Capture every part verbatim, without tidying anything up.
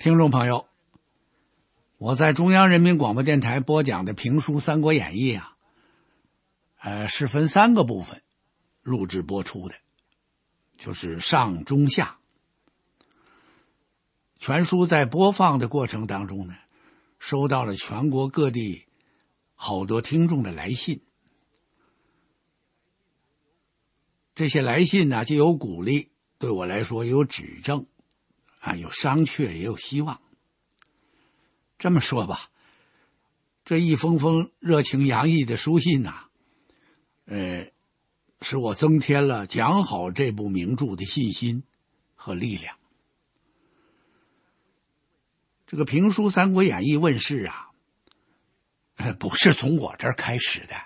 听众朋友，我在中央人民广播电台播讲的评书《三国演义》啊，呃，是分三个部分录制播出的，就是上、中、下。全书在播放的过程当中呢，收到了全国各地好多听众的来信。这些来信呢，既有鼓励，对我来说也有指正，啊，有商榷，也有希望。这么说吧，这一封封热情洋溢的书信呐，呃，使我增添了讲好这部名著的信心和力量。这个评书《三国演义》问世啊，呃，不是从我这儿开始的，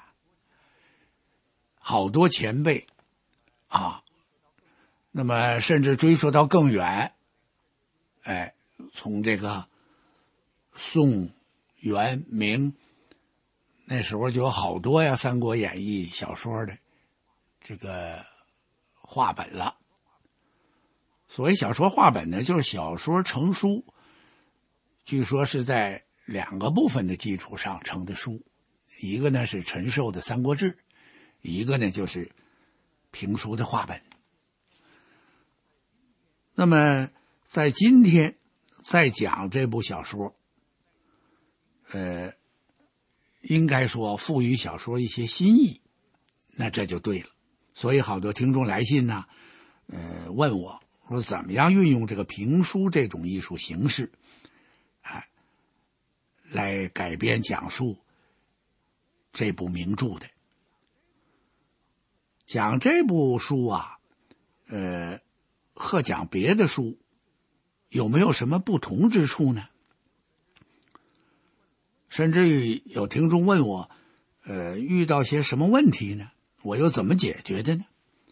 好多前辈啊，那么甚至追溯到更远，哎，从这个宋、元、明那时候就有好多呀《三国演义》小说的这个话本了。所谓小说话本呢，就是小说成书，据说是在两个部分的基础上成的书，一个呢是陈寿的《三国志》，一个呢就是评书的话本。那么在今天再讲这部小说，呃，应该说赋予小说一些新意，那这就对了。所以好多听众来信呢，呃，问我说怎么样运用这个评书这种艺术形式，啊，来改编讲述这部名著的。讲这部书啊，呃，和讲别的书有没有什么不同之处呢？甚至于有听众问我，呃，遇到些什么问题呢？我又怎么解决的呢？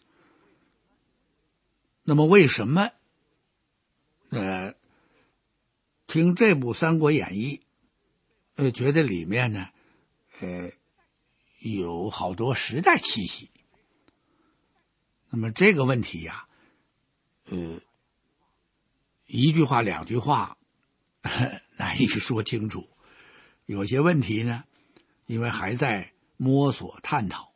那么为什么，呃，听这部《三国演义》，呃，觉得里面呢，呃，有好多时代气息？那么这个问题呀、啊，呃，一句话两句话难以说清楚。有些问题呢，因为还在摸索探讨，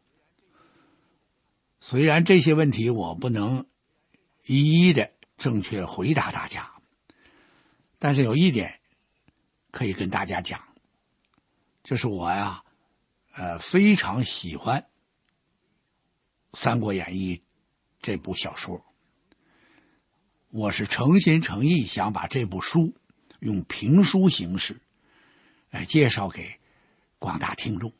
虽然这些问题我不能一一的正确回答大家，但是有一点可以跟大家讲，就是我呀，呃，非常喜欢《三国演义》这部小说，我是诚心诚意想把这部书用评书形式来介绍给广大听众。《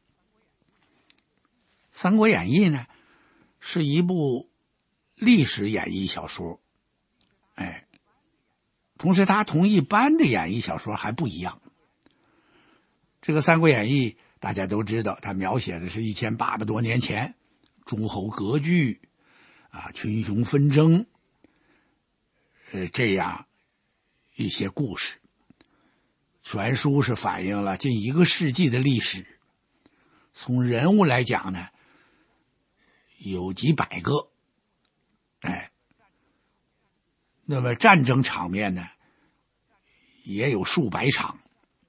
三国演义》呢，是一部历史演义小说，哎，同时它同一般的演义小说还不一样。这个《三国演义》大家都知道，它描写的是一千八百多年前诸侯割据啊，群雄纷争，呃，这样一些故事。全书是反映了近一个世纪的历史，从人物来讲呢，有几百个，哎，那么战争场面呢，也有数百场。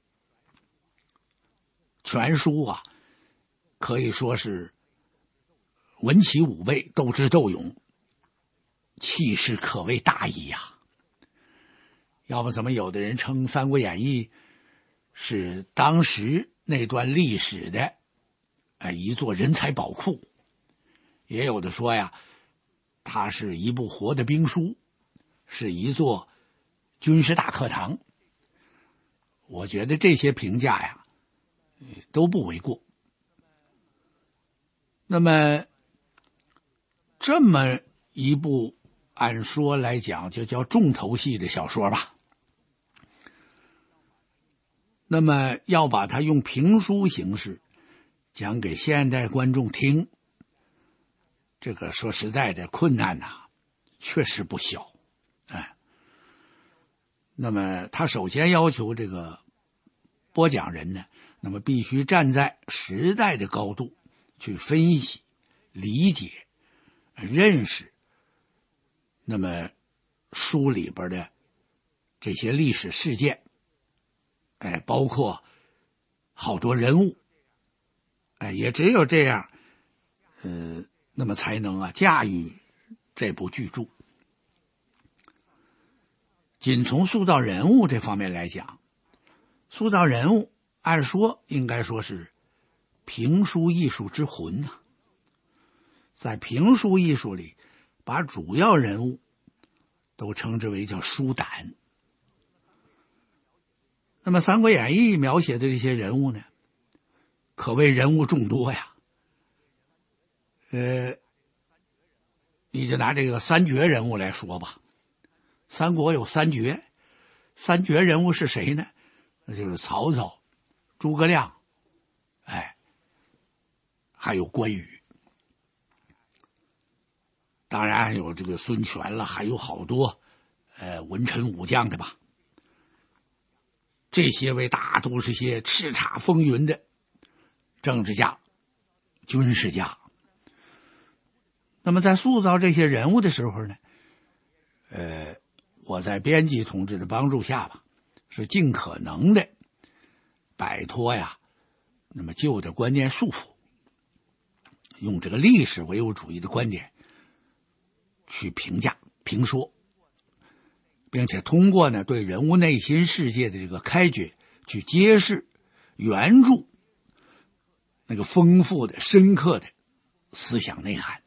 全书啊，可以说是文奇武备，斗智斗勇，气势可谓大矣呀、啊。要不怎么有的人称《三国演义》是当时那段历史的呃一座人才宝库，也有的说呀，它是一部活的兵书，是一座军事大课堂。我觉得这些评价呀都不为过。那么这么一部按说来讲就叫重头戏的小说吧，那么要把它用评书形式讲给现代观众听，这个说实在的困难呐、啊，确实不小。哎，那么他首先要求这个播讲人呢，那么必须站在时代的高度去分析、理解、认识那么书里边的这些历史事件，哎，包括好多人物，哎，也只有这样，呃，那么才能啊驾驭这部巨著。仅从塑造人物这方面来讲，塑造人物按说应该说是评书艺术之魂呐、啊。在评书艺术里，把主要人物都称之为叫书胆。那么《三国演义》描写的这些人物呢，可谓人物众多呀。呃，你就拿这个三绝人物来说吧。三国有三绝，三绝人物是谁呢？那就是曹操、诸葛亮，哎，还有关羽。当然还有这个孙权了，还有好多呃文臣武将的吧。这些位大都是些叱咤风云的政治家、军事家。那么在塑造这些人物的时候呢，呃，我在编辑同志的帮助下吧，是尽可能的摆脱呀，那么旧的观念束缚，用这个历史唯物主义的观点去评价、评说，并且通过呢对人物内心世界的这个开掘，去揭示原著那个丰富的、深刻的思想内涵。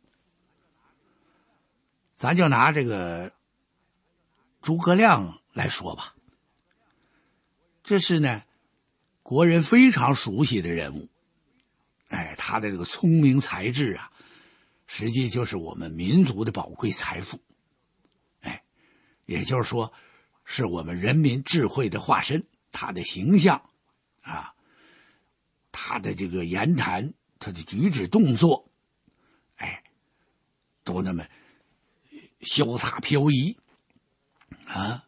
咱就拿这个诸葛亮来说吧，这是呢国人非常熟悉的人物。哎，他的这个聪明才智啊，实际就是我们民族的宝贵财富。哎，也就是说，是我们人民智慧的化身。他的形象啊，他的这个言谈，他的举止动作，哎，都那么潇洒飘逸啊。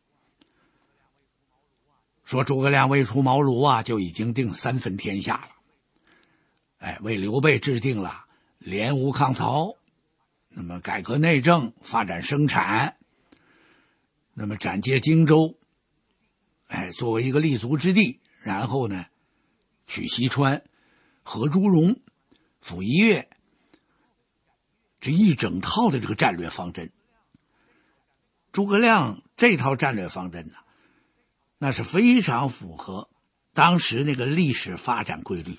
说诸葛亮未出茅庐啊，就已经定三分天下了。哎，为刘备制定了联吴抗曹，那么改革内政，发展生产，那么斩截荆州，哎，作为一个立足之地，然后呢，取西川，合朱荣，抚夷越，这一整套的这个战略方针。诸葛亮这套战略方针呢，那是非常符合当时那个历史发展规律。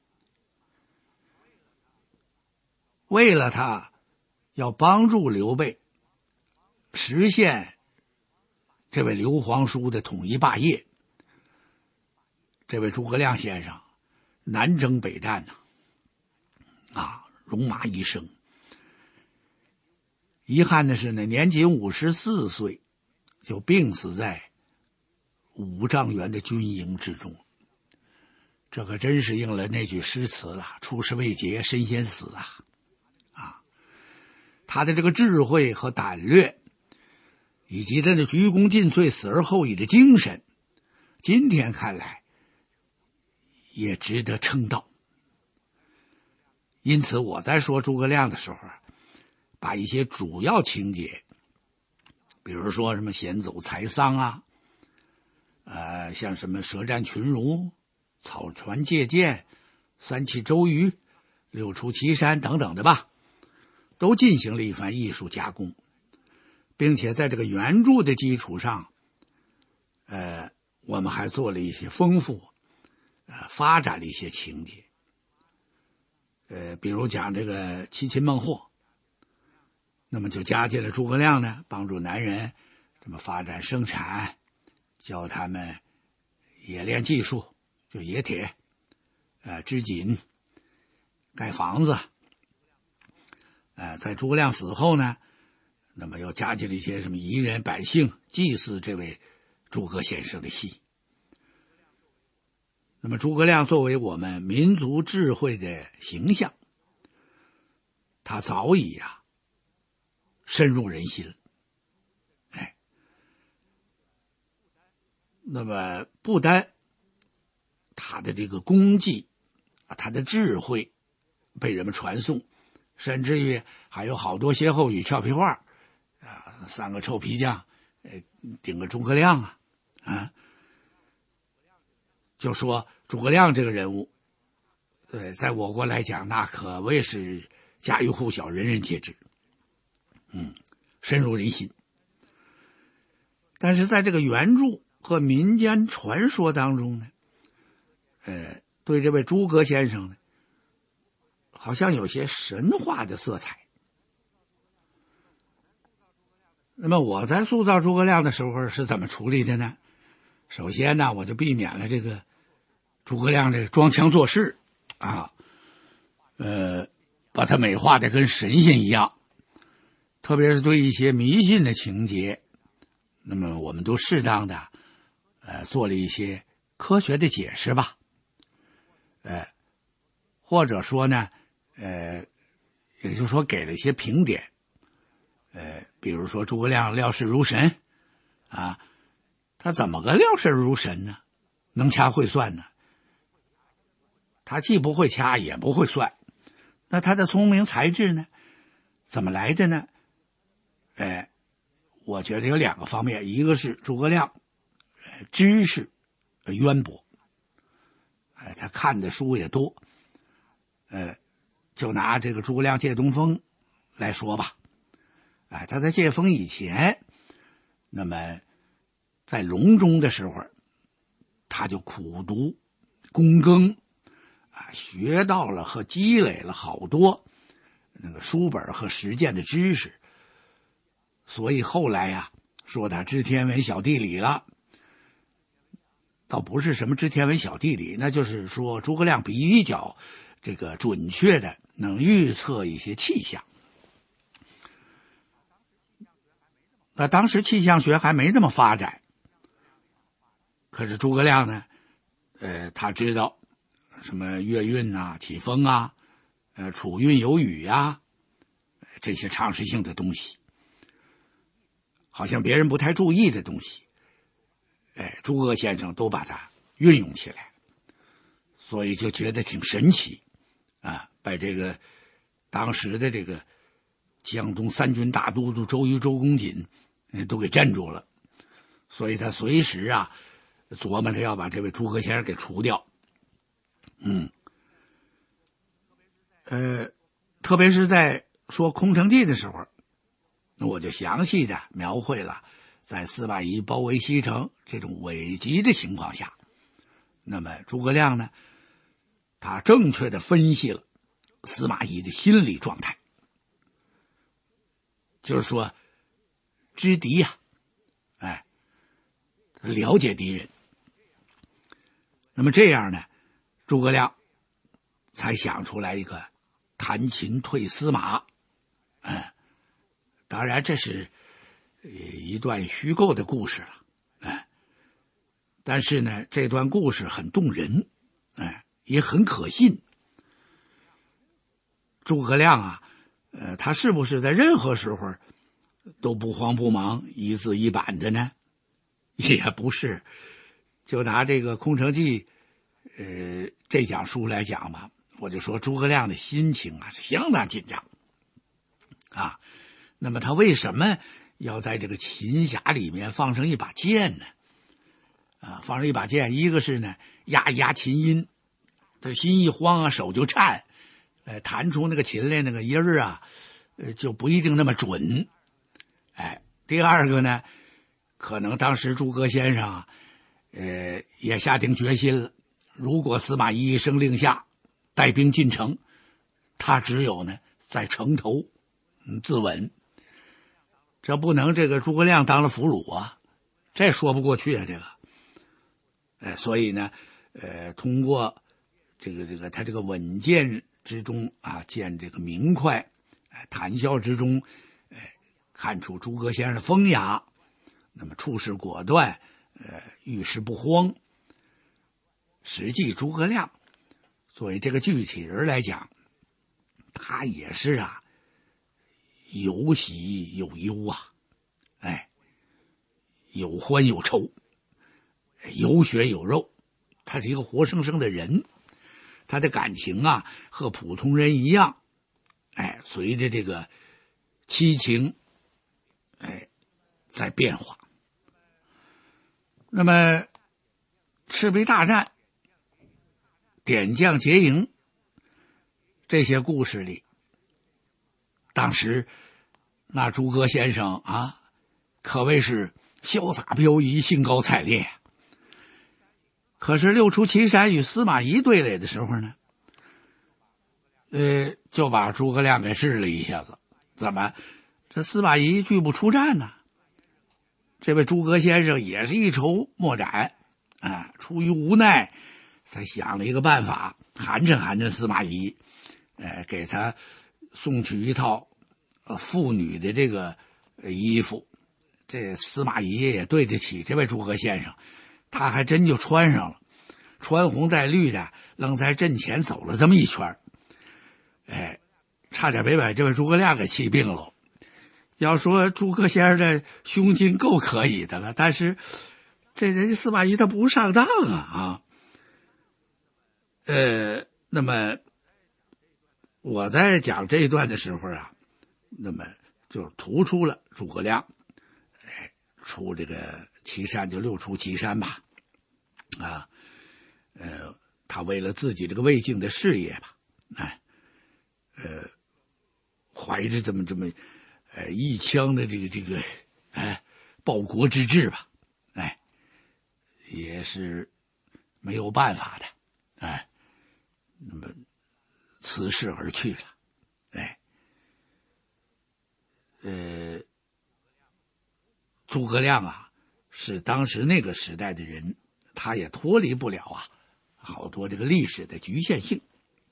为了他要帮助刘备实现这位刘皇叔的统一霸业，这位诸葛亮先生南征北战呢、啊，啊，戎马一生。遗憾的是呢，年仅五十四岁就病死在五丈原的军营之中。这可真是应了那句诗词了：出师未捷身先死啊！啊，他的这个智慧和胆略，以及他的鞠躬尽瘁死而后已的精神，今天看来也值得称道。因此我在说诸葛亮的时候，把一些主要情节，比如说什么险走财桑啊，呃，像什么舌战群儒、草船借箭、三气周瑜、六出祁山等等的吧，都进行了一番艺术加工，并且在这个原著的基础上，呃，我们还做了一些丰富，呃，发展了一些情节，呃，比如讲这个七擒孟获，那么就加进了诸葛亮呢，帮助男人这么发展生产，教他们冶炼技术，就冶铁，呃，织锦，盖房子。呃，在诸葛亮死后呢，那么又加进了一些什么夷人百姓祭祀这位诸葛先生的戏。那么诸葛亮作为我们民族智慧的形象，他早已啊深入人心。哎，那么不单他的这个功绩啊，他的智慧被人们传颂，甚至于还有好多歇后语俏皮话啊，三个臭皮匠呃，顶个诸葛亮啊，啊，就说诸葛亮这个人物，呃，在我国来讲，那可谓是家喻户晓，人人皆知，嗯，深入人心。但是在这个原著和民间传说当中呢，呃，对这位诸葛先生呢，好像有些神话的色彩。那么我在塑造诸葛亮的时候是怎么处理的呢？首先呢，我就避免了这个诸葛亮这个装腔作势啊，呃，把他美化的跟神仙一样，特别是对一些迷信的情节，那么我们都适当的呃做了一些科学的解释吧，呃，或者说呢，呃，也就是说给了一些评点，呃，比如说诸葛亮料事如神啊，他怎么个料事如神呢？能掐会算呢？他既不会掐也不会算，那他的聪明才智呢？怎么来的呢？呃，我觉得有两个方面，一个是诸葛亮呃知识呃渊博，呃，他看的书也多，呃，就拿这个诸葛亮借东风来说吧，哎、呃，他在借风以前，那么在隆中的时候，他就苦读躬耕啊，学到了和积累了好多那个书本和实践的知识，所以后来呀、啊，说他知天文晓地理了，倒不是什么知天文晓地理，那就是说诸葛亮比较这个准确的能预测一些气象。那当时气象学还没这么发展，可是诸葛亮呢，呃，他知道什么月运啊、起风啊、呃、楚运有雨啊，这些常识性的东西，好像别人不太注意的东西，哎，诸葛先生都把它运用起来，所以就觉得挺神奇啊，把这个当时的这个江东三军大都督周瑜、周公瑾、呃、都给镇住了，所以他随时啊琢磨着要把这位诸葛先生给除掉。嗯，呃，特别是在说空城计的时候，我就详细的描绘了在司马懿包围西城这种危急的情况下，那么诸葛亮呢，他正确的分析了司马懿的心理状态，就是说知敌呀、啊，哎，了解敌人。那么这样呢，诸葛亮才想出来一个弹琴退司马，嗯，当然这是一段虚构的故事了，哎，但是呢，这段故事很动人，哎，也很可信。诸葛亮啊，呃，他是不是在任何时候都不慌不忙、一字一板的呢？也不是。就拿这个《空城计》呃这讲书来讲吧，我就说诸葛亮的心情啊是相当紧张啊。那么他为什么要在这个琴匣里面放上一把剑呢？啊，放上一把剑，一个是呢压一压琴音，他心一慌啊，手就颤，呃，弹出那个琴来那个音儿啊，呃，就不一定那么准。哎，第二个呢，可能当时诸葛先生啊，呃，也下定决心了，如果司马懿一声令下，带兵进城，他只有呢在城头嗯自刎，这不能这个诸葛亮当了俘虏啊，这说不过去啊，这个，呃，所以呢，呃，通过这个这个他这个稳健之中啊，见这个明快，呃、谈笑之中，呃，看出诸葛先生的风雅，那么处事果断，呃，遇事不慌。实际诸葛亮作为这个具体人来讲，他也是啊，有喜有忧啊，哎，有欢有愁，有血有肉，他是一个活生生的人，他的感情啊和普通人一样，哎，随着这个七情，哎，在变化。 那么赤壁大战、点将结营这些故事里，当时那诸葛先生啊，可谓是潇洒飘逸，兴高采烈。可是六出祁山与司马懿对垒的时候呢，呃，就把诸葛亮给试了一下子。怎么？这司马懿拒不出战呢？这位诸葛先生也是一筹莫展啊，出于无奈，才想了一个办法，寒碜寒碜司马懿，呃，给他送去一套呃妇女的这个衣服。这司马懿也对得起这位诸葛先生，他还真就穿上了，穿红带绿的，愣在阵前走了这么一圈，哎，差点没把这位诸葛亮给气病了。要说诸葛先生这胸襟够可以的了，但是这人家司马懿他不上当啊啊！呃，那么我在讲这一段的时候啊，那么就突出了诸葛亮，哎，出这个祁山就六出祁山吧，啊，呃，他为了自己这个魏晋的事业吧，哎，呃，怀着这么这么。呃，一腔的这个这个，哎，报国之志吧，哎，也是没有办法的，哎，那么辞世而去了，哎，呃，诸葛亮啊，是当时那个时代的人，他也脱离不了啊，好多这个历史的局限性。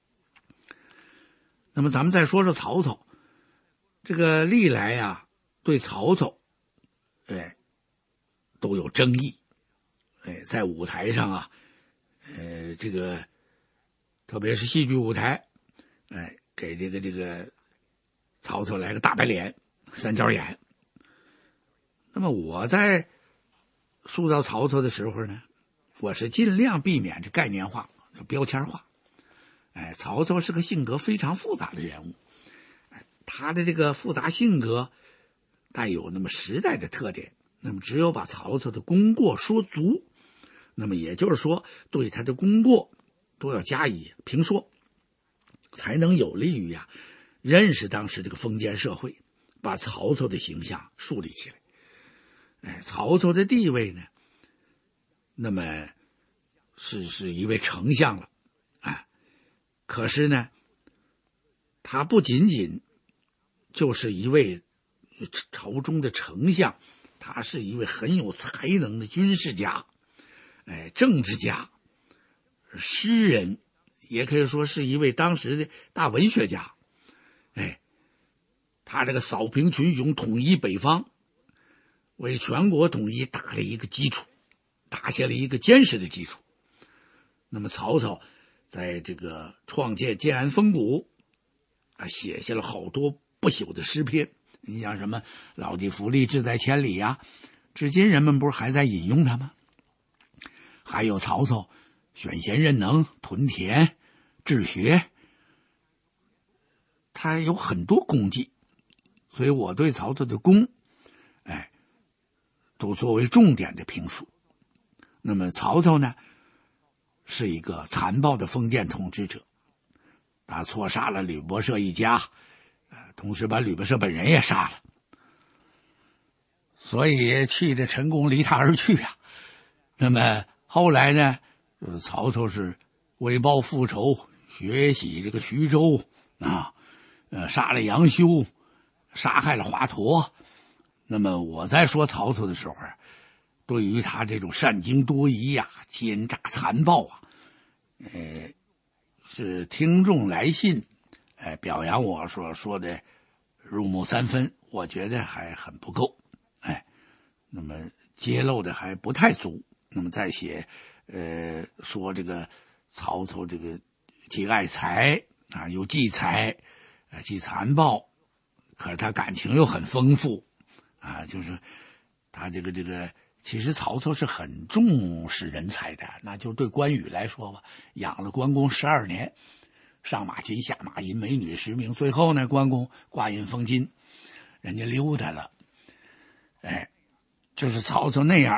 那么咱们再说说曹操。这个历来呀、啊，对曹操，哎，都有争议，哎，在舞台上啊，呃，这个特别是戏剧舞台，哎，给这个这个曹操来个大白脸、三角眼。那么我在塑造曹操的时候呢，我是尽量避免这概念化、标签化。哎，曹操是个性格非常复杂的人物。他的这个复杂性格带有那么时代的特点，那么只有把曹操的功过说足，那么也就是说对他的功过都要加以评说，才能有利于呀、啊、认识当时这个封建社会，把曹操的形象树立起来。哎，曹操的地位呢，那么是是一位丞相了，哎，可是呢，他不仅仅就是一位朝中的丞相，他是一位很有才能的军事家，哎，政治家、诗人，也可以说是一位当时的大文学家。哎，他这个扫平群雄，统一北方，为全国统一打了一个基础，打下了一个坚实的基础。那么曹操在这个创建建安风骨啊，写下了好多不朽的诗篇，你像什么老骥伏枥，志在千里呀、啊，至今人们不是还在引用它吗？还有曹操选贤任能、屯田、治学，他有很多功绩，所以我对曹操的功，哎，都作为重点的评述。那么曹操呢，是一个残暴的封建统治者，他错杀了吕伯奢一家，同时把吕伯奢本人也杀了，所以气得陈宫离他而去啊。那么后来呢，呃、曹操是为报复仇，学习这个徐州啊，呃，杀了杨修，杀害了华佗。那么我在说曹操的时候，对于他这种善惊多疑呀、啊、奸诈残暴啊，呃，是听众来信，呃，表扬我所说的入木三分，我觉得还很不够，哎，那么揭露的还不太足。那么再写，呃，说这个曹操这个既爱财啊，又忌财，啊，既残暴，可是他感情又很丰富，啊，就是他这个这个，其实曹操是很重视人才的，那就对关羽来说吧，养了关公十二年，上马金下马银，美女十名，最后呢，关公挂印封金，人家溜达了，哎，就是曹操那样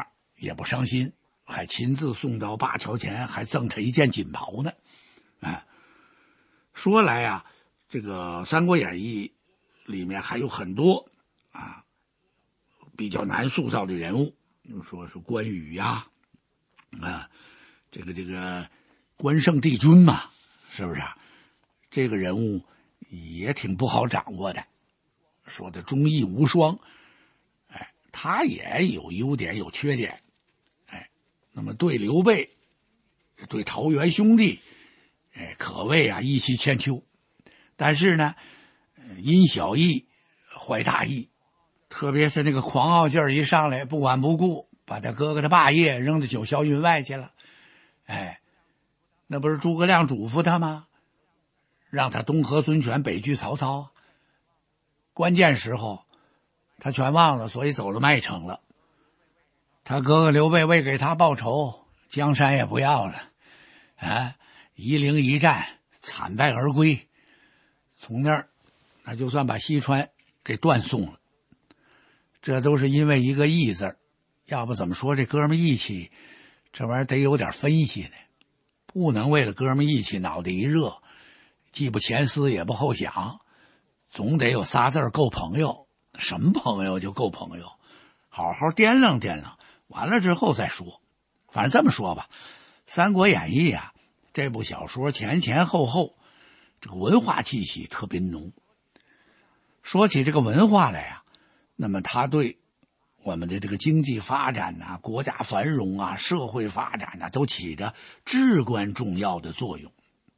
也不伤心，还亲自送到灞桥前，还赠他一件锦袍呢。哎，说来呀、啊，这个《三国演义》里面还有很多啊比较难塑造的人物，比如说是关羽呀，啊，这个这个关圣帝君嘛，是不是、啊？这个人物也挺不好掌握的，说的忠义无双，哎，他也有优点有缺点，哎，那么对刘备、对桃园兄弟，哎，可谓啊义气千秋，但是呢，因小义坏大义，特别是那个狂傲劲儿一上来，不管不顾，把他哥哥的霸业扔到九霄云外去了，哎，那不是诸葛亮嘱咐他吗？让他东和孙权，北拒曹操，关键时候他全忘了，所以走了麦城了。他哥哥刘备为给他报仇，江山也不要了，啊，夷陵一战惨败而归，从那儿那就算把西川给断送了。这都是因为一个义字，要不怎么说这哥们义气，这玩意儿得有点分析呢，不能为了哥们义气脑袋一热，既不前思也不后想，总得有仨字够朋友。什么朋友就够朋友，好好掂量掂量，完了之后再说。反正这么说吧，《三国演义》啊，这部小说前前后后这个文化气息特别浓。说起这个文化来啊，那么它对我们的这个经济发展啊、国家繁荣啊、社会发展啊，都起着至关重要的作用。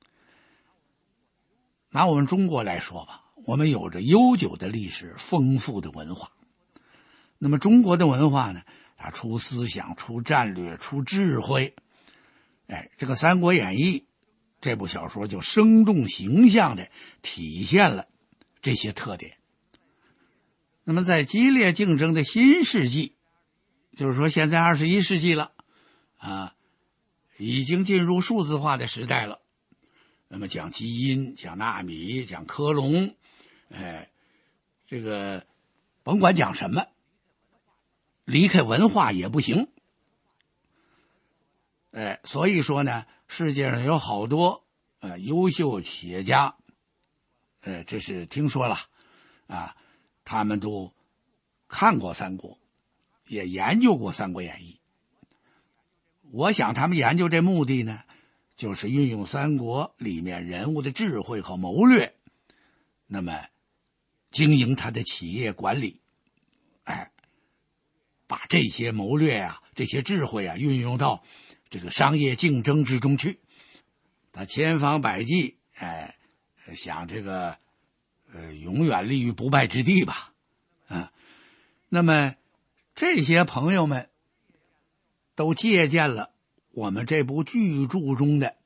拿我们中国来说吧，我们有着悠久的历史，丰富的文化。那么中国的文化呢，它出思想、出战略、出智慧。哎，这个《三国演义》这部小说就生动形象地体现了这些特点。那么在激烈竞争的新世纪，就是说现在二十一世纪了啊，已经进入数字化的时代了。那么讲基因，讲纳米，讲克隆，哎，这个甭管讲什么，离开文化也不行。哎，所以说呢，世界上有好多呃优秀企业家，呃，这是听说了啊，他们都看过三国，也研究过《三国演义》。我想他们研究这目的呢，就是运用三国里面人物的智慧和谋略，那么经营他的企业管理，哎，把这些谋略啊、这些智慧啊运用到这个商业竞争之中去。他千方百计，哎，想这个呃永远立于不败之地吧，啊，那么这些朋友们都借鉴了我们这部巨著中的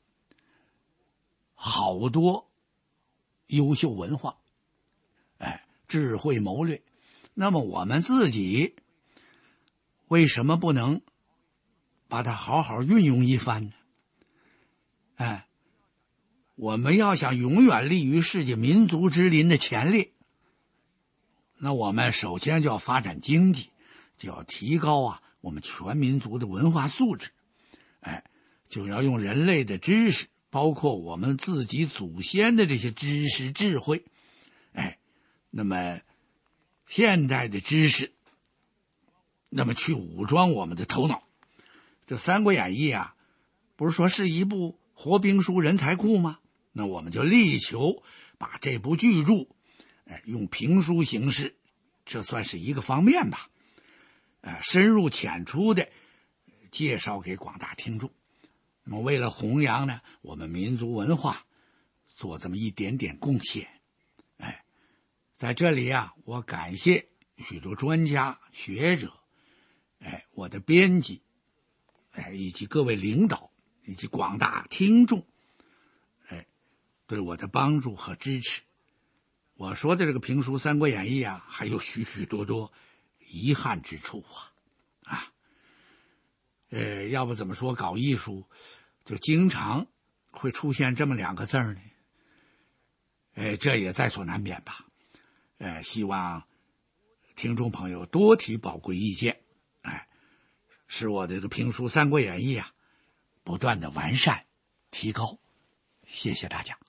好多优秀文化，哎，智慧谋略。那么我们自己为什么不能把它好好运用一番呢？哎，我们要想永远立于世界民族之林的前列，那我们首先就要发展经济，就要提高啊我们全民族的文化素质，哎，就要用人类的知识，包括我们自己祖先的这些知识智慧，哎，那么现代的知识，那么去武装我们的头脑。这《三国演义》啊，不是说是一部活兵书人才库吗？那我们就力求把这部巨著，哎，用评书形式，这算是一个方面吧，呃，深入浅出的介绍给广大听众。那么为了弘扬呢我们民族文化，做这么一点点贡献。哎，在这里啊，我感谢许多专家学者，哎，我的编辑，哎，以及各位领导以及广大听众，哎，对我的帮助和支持。我说的这个评书《三国演义》啊，还有许许多多遗憾之处啊，啊，呃，要不怎么说搞艺术就经常会出现这么两个字呢？呃，这也在所难免吧。呃，希望听众朋友多提宝贵意见，哎， 使我的这个评书《三国演义》啊，不断的完善、提高。谢谢大家。